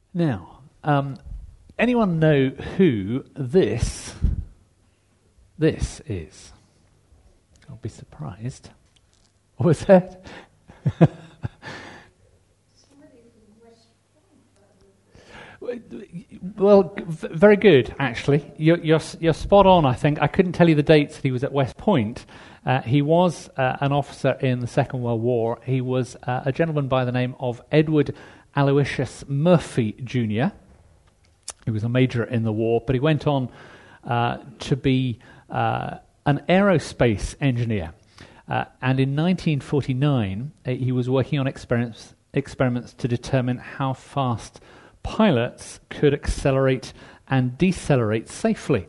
Now, anyone know who this is? I'll be surprised. What was that? Well, very good, actually. You're spot on, I think. I couldn't tell you the dates that he was at West Point. He was an officer in the Second World War. He was a gentleman by the name of Edward Aloysius Murphy Jr. He was a major in the war, but he went on to be an aerospace engineer. And in 1949, he was working on experiments to determine how fast pilots could accelerate and decelerate safely.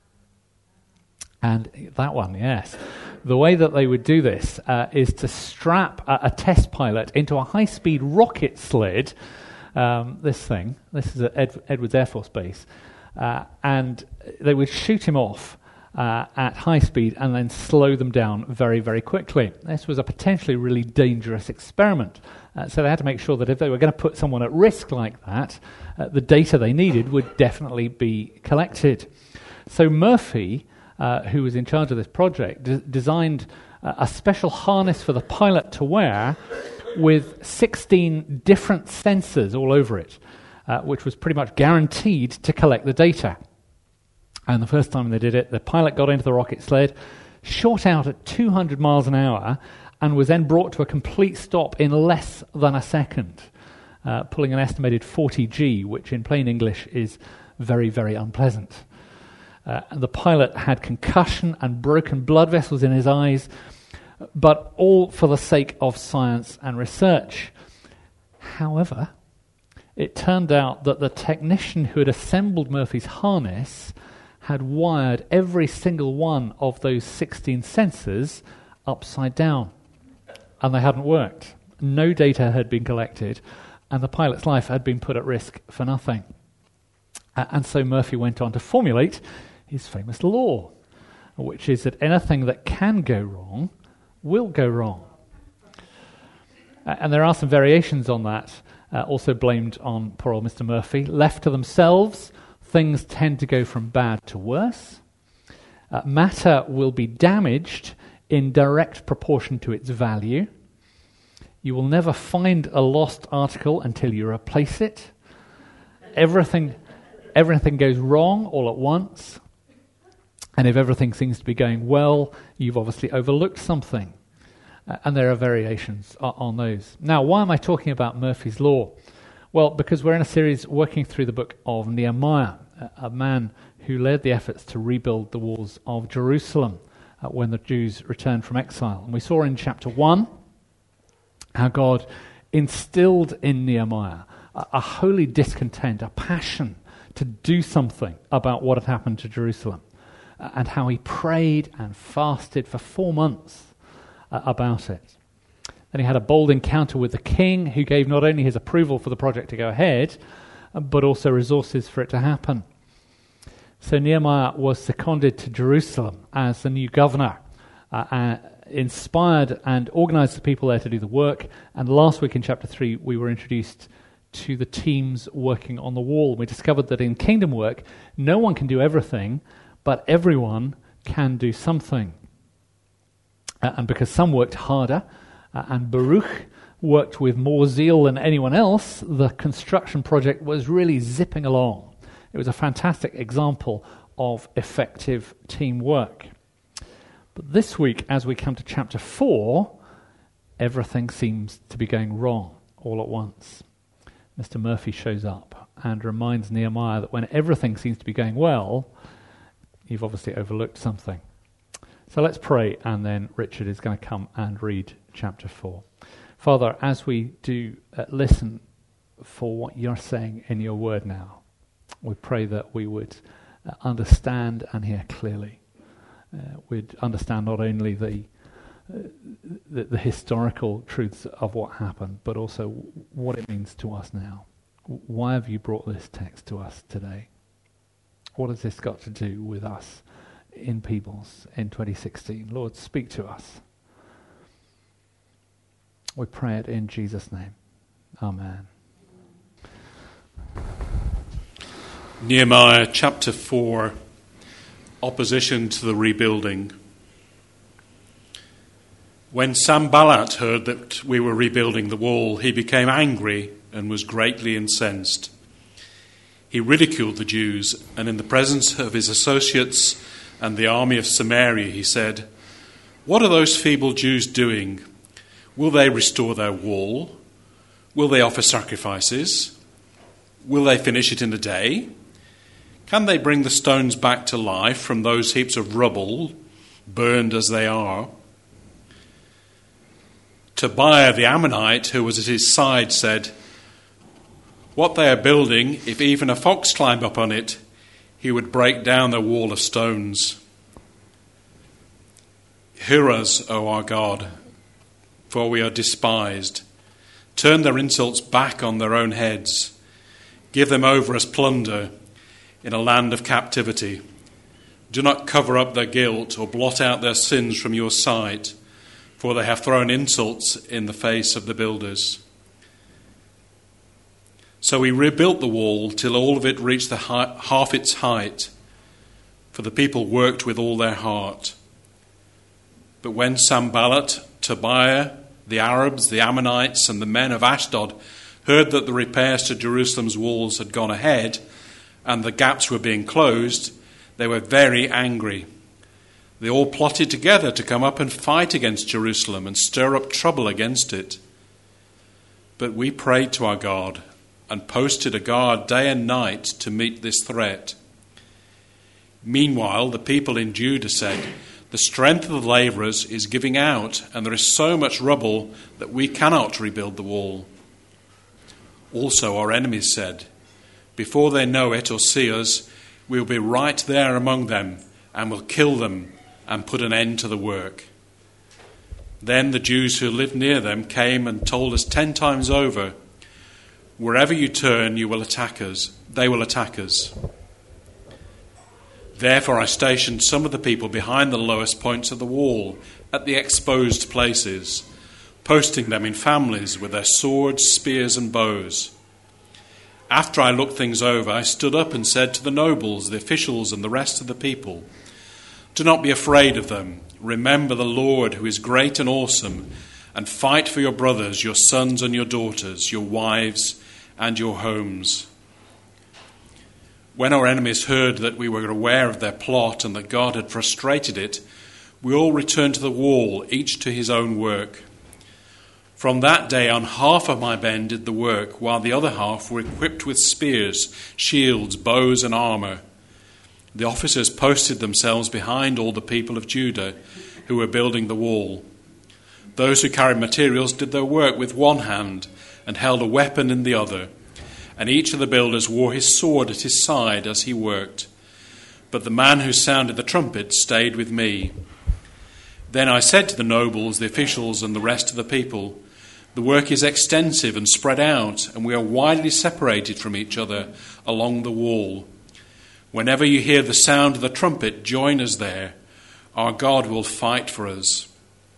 And that one, yes. The way that they would do this is to strap a test pilot into a high-speed rocket sled, this is at Edwards Air Force Base, and they would shoot him off at high speed and then slow them down very, very quickly. This was a potentially really dangerous experiment. So they had to make sure that if they were going to put someone at risk like that, the data they needed would definitely be collected. So Murphy, who was in charge of this project, designed a special harness for the pilot to wear with 16 different sensors all over it, which was pretty much guaranteed to collect the data. And the first time they did it, the pilot got into the rocket sled, shot out at 200 miles an hour, and was then brought to a complete stop in less than a second, pulling an estimated 40 G, which in plain English is very, very unpleasant. The pilot had concussion and broken blood vessels in his eyes, but all for the sake of science and research. However, it turned out that the technician who had assembled Murphy's harness had wired every single one of those 16 sensors upside down, and they hadn't worked. No data had been collected, and the pilot's life had been put at risk for nothing. And so Murphy went on to formulate his famous law, which is that anything that can go wrong will go wrong. And there are some variations on that, also blamed on poor old Mr. Murphy. Left to themselves, things tend to go from bad to worse. Matter will be damaged in direct proportion to its value. You will never find a lost article until you replace it. Everything goes wrong all at once. And if everything seems to be going well, you've obviously overlooked something. And there are variations on those. Now, why am I talking about Murphy's Law? Well, because we're in a series working through the book of Nehemiah, a man who led the efforts to rebuild the walls of Jerusalem when the Jews returned from exile. And we saw in chapter 1 how God instilled in Nehemiah a holy discontent, a passion to do something about what had happened to Jerusalem, and how he prayed and fasted for 4 months about it. Then he had a bold encounter with the king, who gave not only his approval for the project to go ahead, but also resources for it to happen. So Nehemiah was seconded to Jerusalem as the new governor, inspired and organized the people there to do the work. And last week in chapter 3, we were introduced to the teams working on the wall. We discovered that in kingdom work, no one can do everything, but everyone can do something. And because some worked harder, and Baruch worked with more zeal than anyone else, the construction project was really zipping along. It was a fantastic example of effective teamwork. But this week, as we come to chapter 4, everything seems to be going wrong all at once. Mr. Murphy shows up and reminds Nehemiah that when everything seems to be going well, you've obviously overlooked something. So let's pray, and then Richard is going to come and read chapter 4. Father, as we do listen for what you're saying in your word now, we pray that we would understand and hear clearly. We'd understand not only the historical truths of what happened, but also what it means to us now. Why have you brought this text to us today? What has this got to do with us in Peebles in 2016? Lord, speak to us. We pray it in Jesus' name. Amen. Nehemiah chapter 4, opposition to the rebuilding. When Sanballat heard that we were rebuilding the wall, he became angry and was greatly incensed. He ridiculed the Jews, and in the presence of his associates and the army of Samaria, he said, "What are those feeble Jews doing? Will they restore their wall? Will they offer sacrifices? Will they finish it in a day? Can they bring the stones back to life from those heaps of rubble, burned as they are?" Tobiah the Ammonite, who was at his side, said, "What they are building, if even a fox climbed up on it, he would break down their wall of stones. Hear us, O our God, for we are despised. Turn their insults back on their own heads. Give them over as plunder in a land of captivity. Do not cover up their guilt or blot out their sins from your sight, for they have thrown insults in the face of the builders." So we rebuilt the wall till all of it reached half its height, for the people worked with all their heart. But when Sanballat, Tobiah, the Arabs, the Ammonites, and the men of Ashdod heard that the repairs to Jerusalem's walls had gone ahead and the gaps were being closed, they were very angry. They all plotted together to come up and fight against Jerusalem and stir up trouble against it. But we prayed to our God and posted a guard day and night to meet this threat. Meanwhile, the people in Judah said, "The strength of the labourers is giving out, and there is so much rubble that we cannot rebuild the wall." Also our enemies said, "Before they know it or see us, we will be right there among them and will kill them and put an end to the work." Then the Jews who lived near them came and told us 10 times over, "Wherever you turn, you will attack us. They will attack us." Therefore I stationed some of the people behind the lowest points of the wall at the exposed places, posting them in families with their swords, spears, and bows. After I looked things over, I stood up and said to the nobles, the officials, and the rest of the people, "Do not be afraid of them. Remember the Lord, who is great and awesome, and fight for your brothers, your sons and your daughters, your wives and your homes." When our enemies heard that we were aware of their plot and that God had frustrated it, we all returned to the wall, each to his own work. From that day on, half of my men did the work, while the other half were equipped with spears, shields, bows, and armour. The officers posted themselves behind all the people of Judah who were building the wall. Those who carried materials did their work with one hand and held a weapon in the other, and each of the builders wore his sword at his side as he worked. But the man who sounded the trumpet stayed with me. Then I said to the nobles, the officials, and the rest of the people, "The work is extensive and spread out, and we are widely separated from each other along the wall. Whenever you hear the sound of the trumpet, join us there. Our God will fight for us."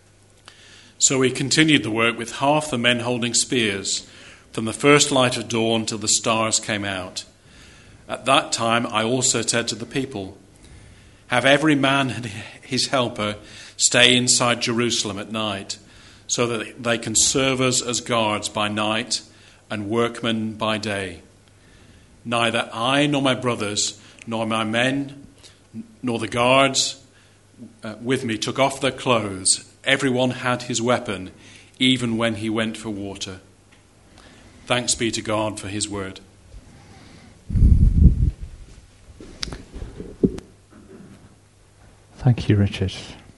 So we continued the work with half the men holding spears, from the first light of dawn till the stars came out. At that time I also said to the people, "Have every man and his helper stay inside Jerusalem at night, so that they can serve us as guards by night and workmen by day. Neither I nor my brothers, nor my men, nor the guards with me took off their clothes. Everyone had his weapon, even when he went for water." Thanks be to God for his word. Thank you, Richard.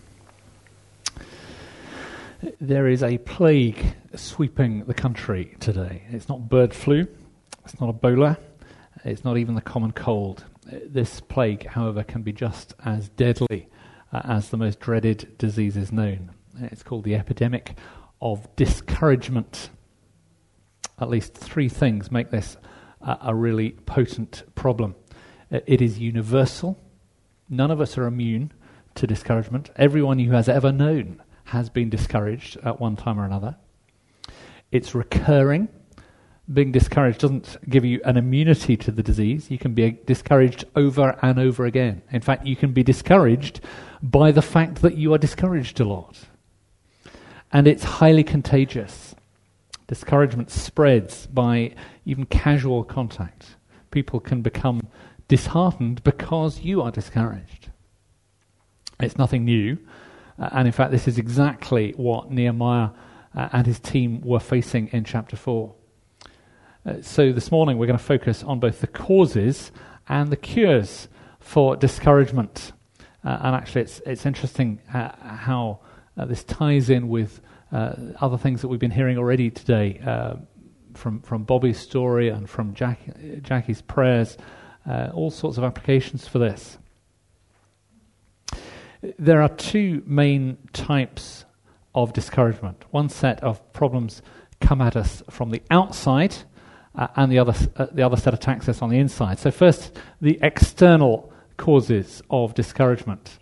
There is a plague sweeping the country today. It's not bird flu, it's not Ebola, it's not even the common cold. This plague, however, can be just as deadly as the most dreaded diseases known. It's called the epidemic of discouragement. At least 3 things make this a really potent problem. It is universal. None of us are immune to discouragement. Everyone who has ever known has been discouraged at one time or another. It's recurring. Being discouraged doesn't give you an immunity to the disease. You can be discouraged over and over again. In fact, you can be discouraged by the fact that you are discouraged a lot. And it's highly contagious. Discouragement spreads by even casual contact. People can become disheartened because you are discouraged. It's nothing new. And in fact, this is exactly what Nehemiah and his team were facing in chapter 4. So this morning we're going to focus on both the causes and the cures for discouragement. And actually it's interesting how this ties in with other things that we've been hearing already today from Bobby's story and from Jackie's prayers, all sorts of applications for this. There are two main types of discouragement. One set of problems come at us from the outside, and the other set attacks us on the inside. So first, the external causes of discouragement.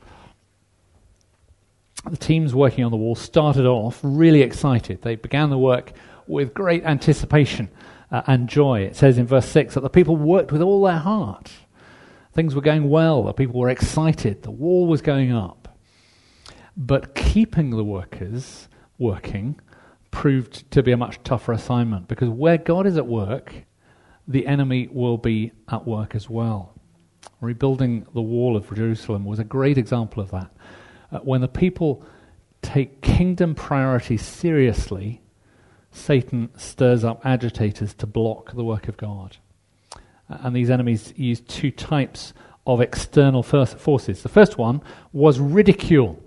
The teams working on the wall started off really excited. They began the work with great anticipation and joy. It says in verse 6 that the people worked with all their heart. Things were going well. The people were excited. The wall was going up. But keeping the workers working proved to be a much tougher assignment, because where God is at work, the enemy will be at work as well. Rebuilding the wall of Jerusalem was a great example of that. When the people take kingdom priorities seriously, Satan stirs up agitators to block the work of God. And these enemies use two types of external forces. The first one was ridicule.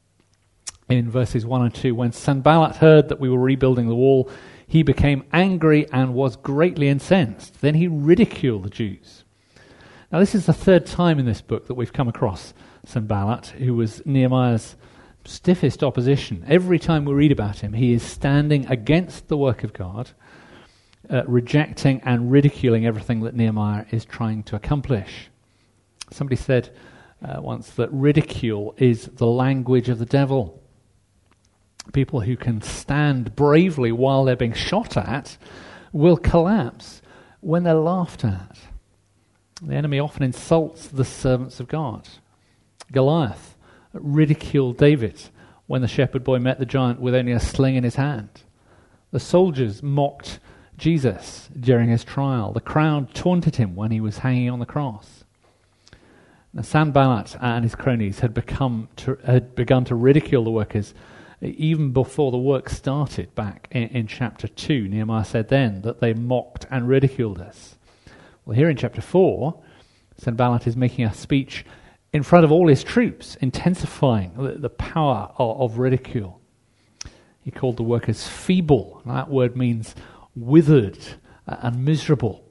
In verses 1 and 2, when Sanballat heard that we were rebuilding the wall, he became angry and was greatly incensed. Then he ridiculed the Jews. Now this is the third time in this book that we've come across Sanballat, who was Nehemiah's stiffest opposition. Every time we read about him, he is standing against the work of God, rejecting and ridiculing everything that Nehemiah is trying to accomplish. Somebody said once that ridicule is the language of the devil. People who can stand bravely while they're being shot at will collapse when they're laughed at. The enemy often insults the servants of God. Goliath ridiculed David when the shepherd boy met the giant with only a sling in his hand. The soldiers mocked Jesus during his trial. The crowd taunted him when he was hanging on the cross. Now, Sanballat and his cronies had begun to ridicule the workers even before the work started back in chapter 2. Nehemiah said then that they mocked and ridiculed us. Well, here in chapter 4, Sanballat is making a speech in front of all his troops, intensifying the power of ridicule. He called the workers feeble. That word means withered and miserable.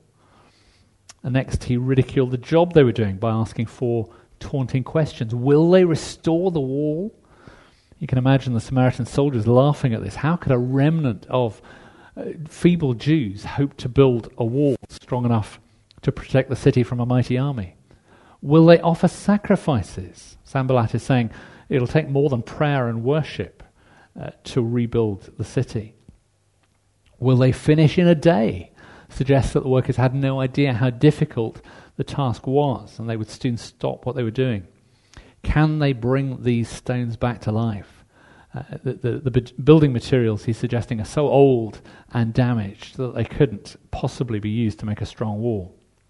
And next he ridiculed the job they were doing by asking 4 taunting questions. Will they restore the wall? You can imagine the Samaritan soldiers laughing at this. How could a remnant of feeble Jews hope to build a wall strong enough to protect the city from a mighty army? Will they offer sacrifices? Sanballat is saying it'll take more than prayer and worship to rebuild the city. Will they finish in a day? Suggests that the workers had no idea how difficult the task was, and they would soon stop what they were doing. Can they bring these stones back to life? The building materials he's suggesting are so old and damaged that they couldn't possibly be used to make a strong wall.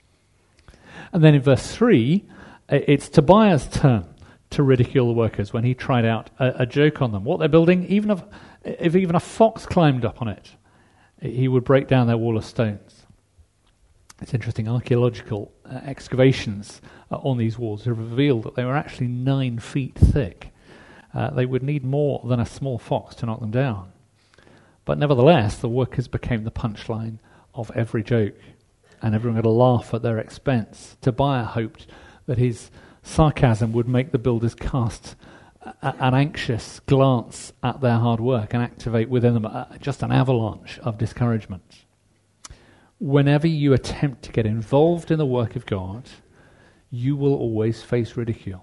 And then in verse 3, it's Tobiah's turn to ridicule the workers when he tried out a joke on them. What they're building, if even a fox climbed up on it, he would break down their wall of stones. It's interesting, archaeological excavations on these walls have revealed that they were actually 9 feet thick. They would need more than a small fox to knock them down. But nevertheless, the workers became the punchline of every joke, and everyone had a laugh at their expense. Tobiah hoped that his sarcasm would make the builders cast an anxious glance at their hard work and activate within them just an avalanche of discouragement. Whenever you attempt to get involved in the work of God, you will always face ridicule.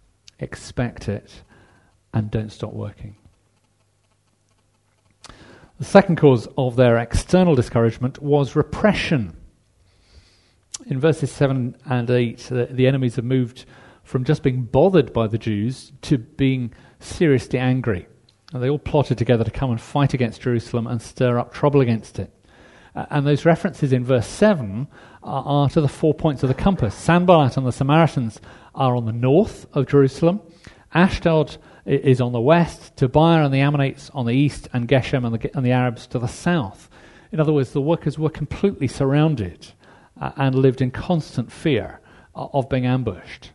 Expect it and don't stop working. The second cause of their external discouragement was repression. In verses 7 and 8, the enemies have moved from just being bothered by the Jews to being seriously angry. And they all plotted together to come and fight against Jerusalem and stir up trouble against it. And those references in verse 7 are to the 4 points of the compass. Sanballat and the Samaritans are on the north of Jerusalem. Ashdod is on the west. Tobiah and the Ammonites on the east. And Geshem and the Arabs to the south. In other words, the workers were completely surrounded and lived in constant fear of being ambushed.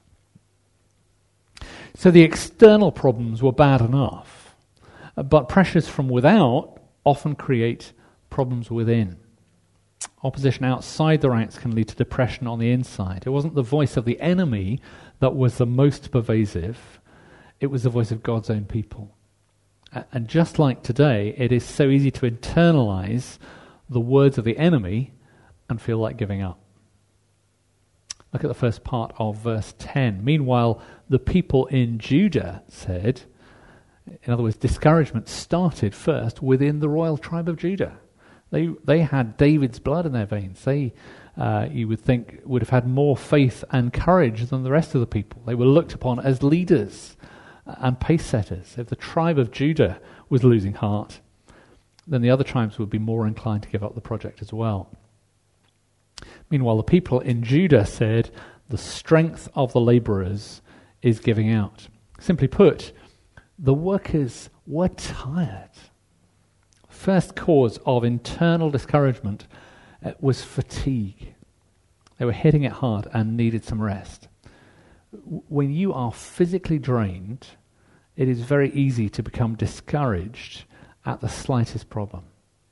So the external problems were bad enough, but pressures from without often create problems within. Opposition outside the ranks can lead to depression on the inside. It wasn't the voice of the enemy that was the most pervasive. It was the voice of God's own people. And just like today, it is so easy to internalize the words of the enemy and feel like giving up. Look at the first part of verse 10. Meanwhile, the people in Judah said, in other words, discouragement started first within the royal tribe of Judah. They had David's blood in their veins. They, you would think, would have had more faith and courage than the rest of the people. They were looked upon as leaders and pace setters. If the tribe of Judah was losing heart, then the other tribes would be more inclined to give up the project as well. Meanwhile, the people in Judah said, the strength of the laborers is giving out. Simply put, the workers were tired. First cause of internal discouragement was fatigue. They were hitting it hard and needed some rest. When you are physically drained, it is very easy to become discouraged at the slightest problem.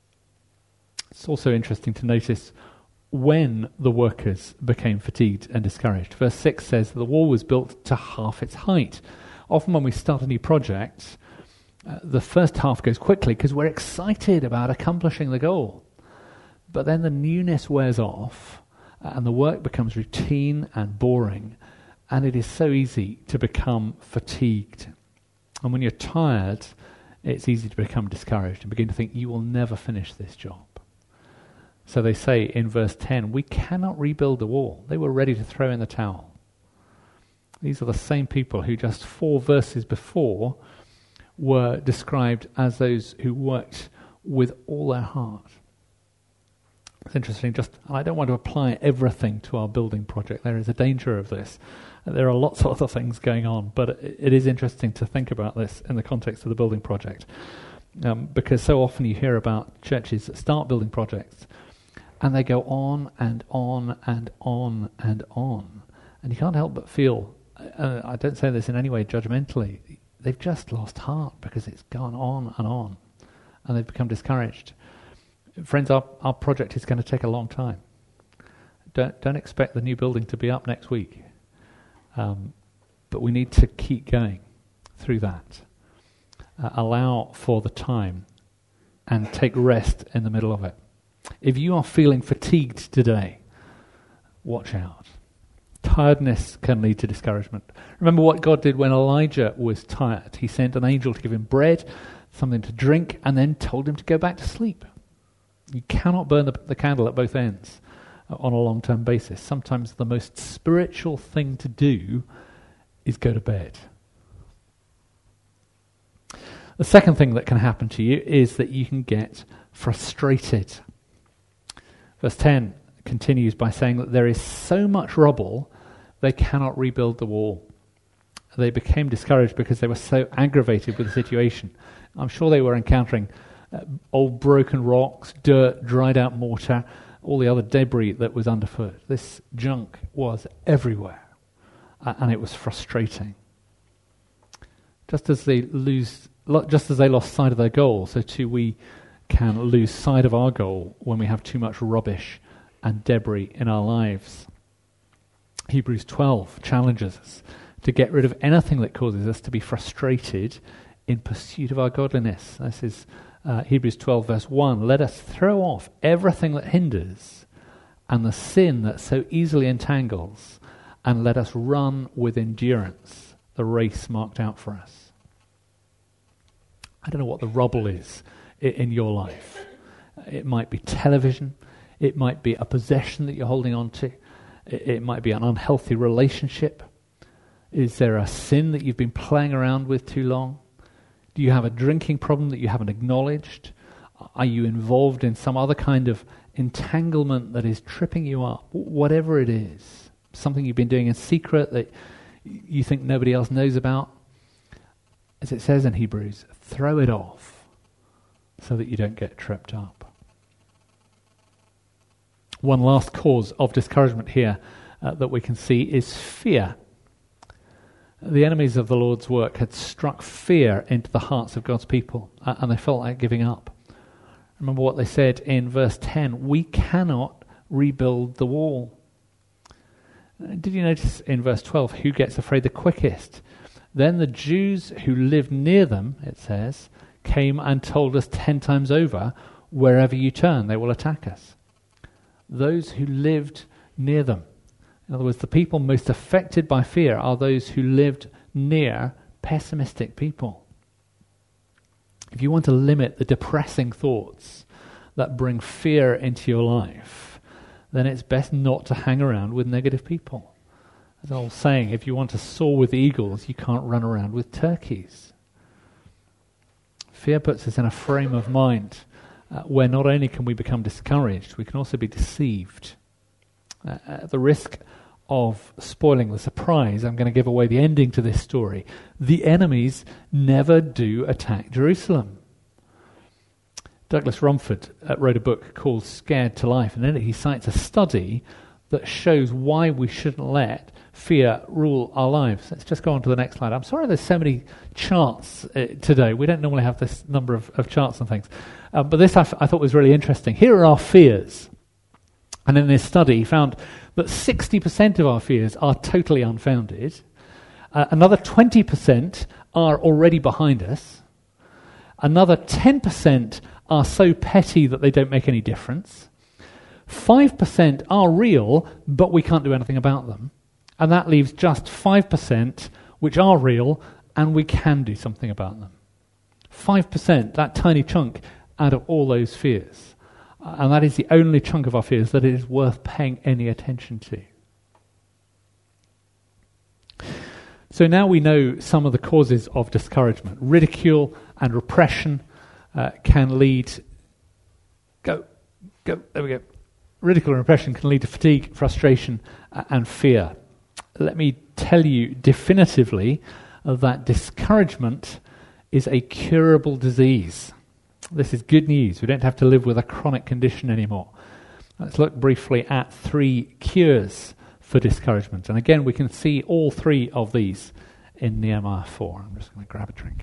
It's also interesting to notice when the workers became fatigued and discouraged. Verse 6 says the wall was built to half its height. Often when we start a new project, the first half goes quickly because we're excited about accomplishing the goal. But then the newness wears off and the work becomes routine and boring, and it is so easy to become fatigued. And when you're tired, it's easy to become discouraged and begin to think you will never finish this job. So they say in verse 10, we cannot rebuild the wall. They were ready to throw in the towel. These are the same people who just 4 verses before were described as those who worked with all their heart. It's interesting, I don't want to apply everything to our building project. There is a danger of this. There are lots of other things going on, but it is interesting to think about this in the context of the building project. Because so often you hear about churches that start building projects and they go on and on and on and on. And you can't help but feel, I don't say this in any way judgmentally, they've just lost heart because it's gone on and they've become discouraged. Friends, our project is going to take a long time. Don't expect the new building to be up next week. But we need to keep going through that. Allow for the time and take rest in the middle of it. If you are feeling fatigued today, watch out. Tiredness can lead to discouragement. Remember what God did when Elijah was tired. He sent an angel to give him bread, something to drink, and then told him to go back to sleep. You cannot burn the candle at both ends on a long-term basis. Sometimes the most spiritual thing to do is go to bed. The second thing that can happen to you is that you can get frustrated. Verse 10 continues by saying that there is so much rubble, they cannot rebuild the wall. They became discouraged because they were so aggravated with the situation. I'm sure they were encountering old broken rocks, dirt, dried out mortar, all the other debris that was underfoot. This junk was everywhere, and it was frustrating. Just as they lost sight of their goal, so too we can lose sight of our goal when we have too much rubbish and debris in our lives. Hebrews 12 challenges us to get rid of anything that causes us to be frustrated in pursuit of our godliness. This is Hebrews 12 verse 1. Let us throw off everything that hinders and the sin that so easily entangles, and let us run with endurance the race marked out for us. I don't know what the rubble is in your life. It might be television. It might be a possession that you're holding on to. It might be an unhealthy relationship. Is there a sin that you've been playing around with too long? Do you have a drinking problem that you haven't acknowledged? Are you involved in some other kind of entanglement that is tripping you up? Whatever it is, something you've been doing in secret that you think nobody else knows about. As it says in Hebrews, throw it off so that you don't get tripped up. One last cause of discouragement here that we can see is fear. The enemies of the Lord's work had struck fear into the hearts of God's people, and they felt like giving up. Remember what they said in verse 10, we cannot rebuild the wall. Did you notice in verse 12 who gets afraid the quickest? Then the Jews who lived near them, it says, came and told us 10 times over, wherever you turn, they will attack us. Those who lived near them. In other words, the people most affected by fear are those who lived near pessimistic people. If you want to limit the depressing thoughts that bring fear into your life, then it's best not to hang around with negative people. As I was saying, if you want to soar with eagles, you can't run around with turkeys. Fear puts us in a frame of mind where not only can we become discouraged, we can also be deceived. At the risk of spoiling the surprise, I'm going to give away the ending to this story. The enemies never do attack Jerusalem. Douglas Rumford wrote a book called Scared to Life, and in it he cites a study that shows why we shouldn't let fear rule our lives. Let's just go on to the next slide. I'm sorry there's so many charts today. We don't normally have this number of charts and things. But this I thought was really interesting. Here are our fears. And in this study, he found that 60% of our fears are totally unfounded. Another 20% are already behind us. Another 10% are so petty that they don't make any difference. 5% are real, but we can't do anything about them. And that leaves just 5% which are real, and we can do something about them. 5%, that tiny chunk out of all those fears. And that is the only chunk of our fears that it is worth paying any attention to. So now we know some of the causes of discouragement. Ridicule and repression can lead... There we go. Ridicule and repression can lead to fatigue, frustration, and fear. Let me tell you definitively that discouragement is a curable disease. This is good news. We don't have to live with a chronic condition anymore. Let's look briefly at 3 cures for discouragement. And again, we can see all 3 of these in Nehemiah 4. I'm just going to grab a drink.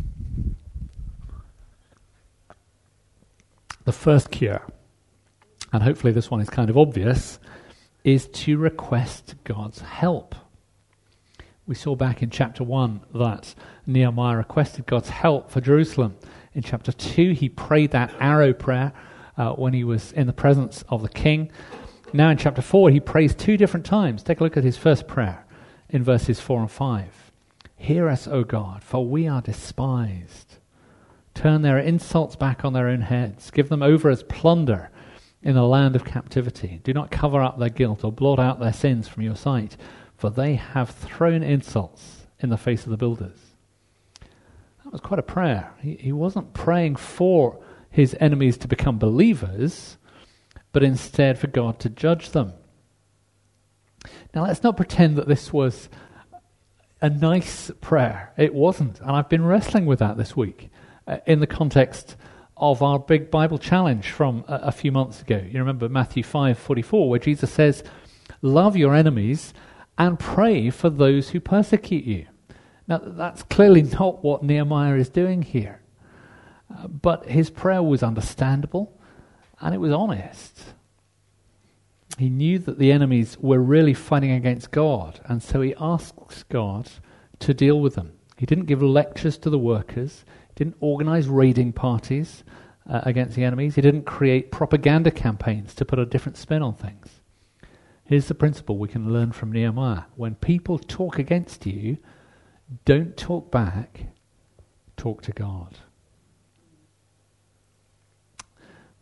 The first cure, and hopefully this one is kind of obvious, is to request God's help. We saw back in chapter 1 that Nehemiah requested God's help for Jerusalem. In chapter 2, he prayed that arrow prayer when he was in the presence of the king. Now in chapter 4, he prays 2 different times. Take a look at his first prayer in verses 4 and 5. Hear us, O God, for we are despised. Turn their insults back on their own heads. Give them over as plunder in the land of captivity. Do not cover up their guilt or blot out their sins from your sight, for they have thrown insults in the face of the builders. That was quite a prayer. He wasn't praying for his enemies to become believers, but instead for God to judge them. Now let's not pretend that this was a nice prayer. It wasn't, and I've been wrestling with that this week in the context of our big Bible challenge from a few months ago. You remember Matthew 5:44, where Jesus says, love your enemies and pray for those who persecute you. Now, that's clearly not what Nehemiah is doing here. But his prayer was understandable and it was honest. He knew that the enemies were really fighting against God, and so he asks God to deal with them. He didn't give lectures to the workers. He didn't organize raiding parties against the enemies. He didn't create propaganda campaigns to put a different spin on things. Here's the principle we can learn from Nehemiah. When people talk against you, don't talk back, talk to God.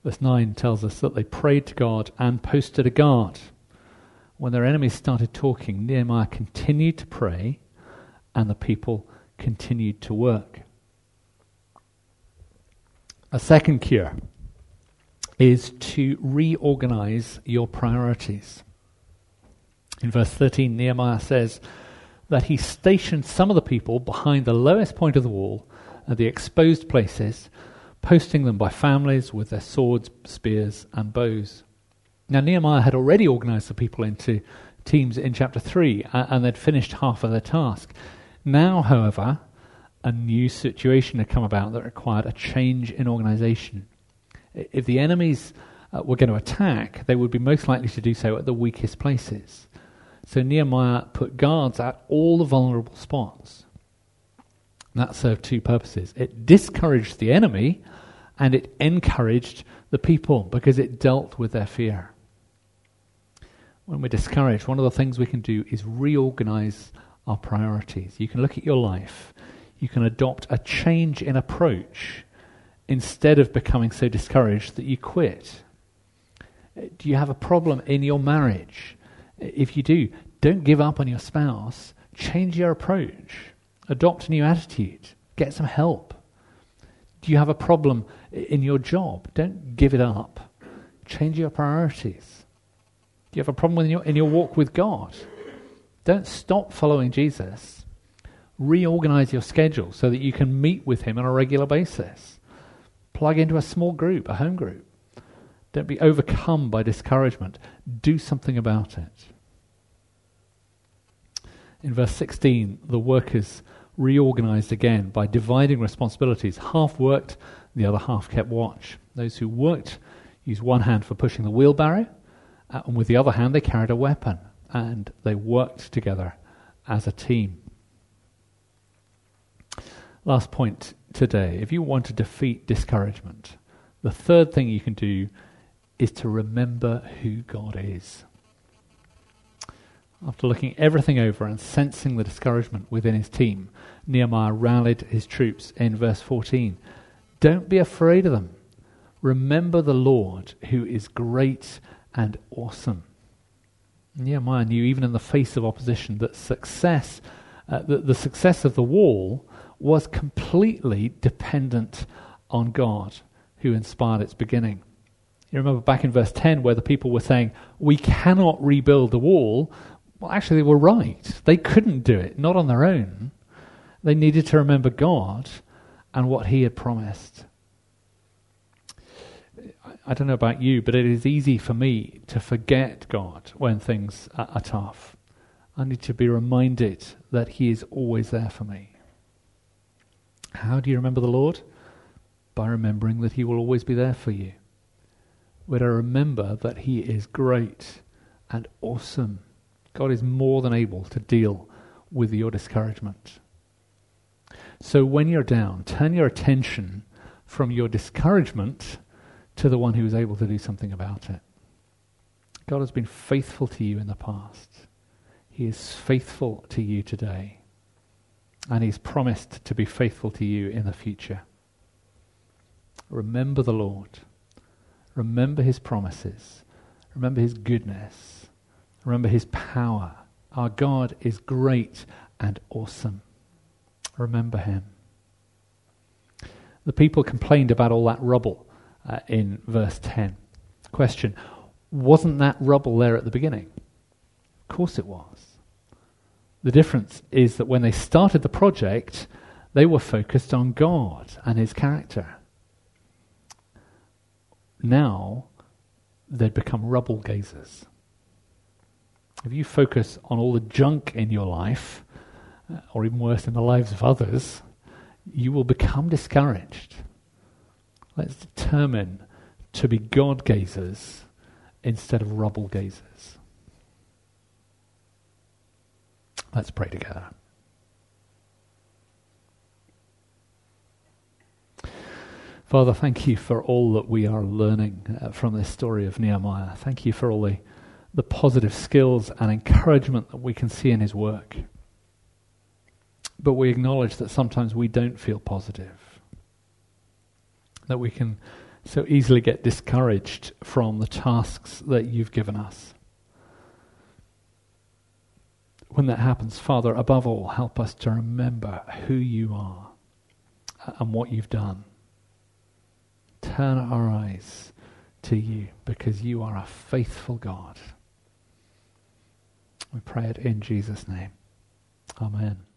Verse 9 tells us that they prayed to God and posted a guard. When their enemies started talking, Nehemiah continued to pray and the people continued to work. A second cure is to reorganize your priorities. In verse 13, Nehemiah says that he stationed some of the people behind the lowest point of the wall at the exposed places, posting them by families with their swords, spears, and bows. Now, Nehemiah had already organized the people into teams in chapter 3, and they'd finished half of their task. Now, however, a new situation had come about that required a change in organization. If the enemies were going to attack, they would be most likely to do so at the weakest places. So Nehemiah put guards at all the vulnerable spots. That served two purposes. It discouraged the enemy and it encouraged the people because it dealt with their fear. When we're discouraged, one of the things we can do is reorganize our priorities. You can look at your life. You can adopt a change in approach instead of becoming so discouraged that you quit. Do you have a problem in your marriage? If you do, don't give up on your spouse. Change your approach. Adopt a new attitude. Get some help. Do you have a problem in your job? Don't give it up. Change your priorities. Do you have a problem in your walk with God? Don't stop following Jesus. Reorganize your schedule so that you can meet with him on a regular basis. Plug into a small group, a home group. Don't be overcome by discouragement. Do something about it. In verse 16, the workers reorganized again by dividing responsibilities. Half worked, the other half kept watch. Those who worked used one hand for pushing the wheelbarrow, and with the other hand they carried a weapon, and they worked together as a team. Last point today, if you want to defeat discouragement, the third thing you can do is to remember who God is. After looking everything over and sensing the discouragement within his team, Nehemiah rallied his troops in verse 14. Don't be afraid of them. Remember the Lord, who is great and awesome. Nehemiah knew, even in the face of opposition, that the success of the wall was completely dependent on God, who inspired its beginning. You remember back in verse 10 where the people were saying, we cannot rebuild the wall. Well, actually, they were right. They couldn't do it, not on their own. They needed to remember God and what he had promised. I don't know about you, but it is easy for me to forget God when things are tough. I need to be reminded that he is always there for me. How do you remember the Lord? By remembering that he will always be there for you. We're to remember that he is great and awesome. God is more than able to deal with your discouragement. So when you're down, turn your attention from your discouragement to the one who is able to do something about it. God has been faithful to you in the past. He is faithful to you today. And he's promised to be faithful to you in the future. Remember the Lord. Remember his promises. Remember his goodness. Remember his power. Our God is great and awesome. Remember him. The people complained about all that rubble in verse 10. Question, wasn't that rubble there at the beginning? Of course it was. The difference is that when they started the project, they were focused on God and his character. Now, they'd become rubble gazers. If you focus on all the junk in your life, or even worse, in the lives of others, you will become discouraged. Let's determine to be God gazers instead of rubble gazers. Let's pray together. Father, thank you for all that we are learning from this story of Nehemiah. Thank you for all the positive skills and encouragement that we can see in his work. But we acknowledge that sometimes we don't feel positive. That we can so easily get discouraged from the tasks that you've given us. When that happens, Father, above all, help us to remember who you are and what you've done. Turn our eyes to you, because you are a faithful God. We pray it in Jesus' name. Amen.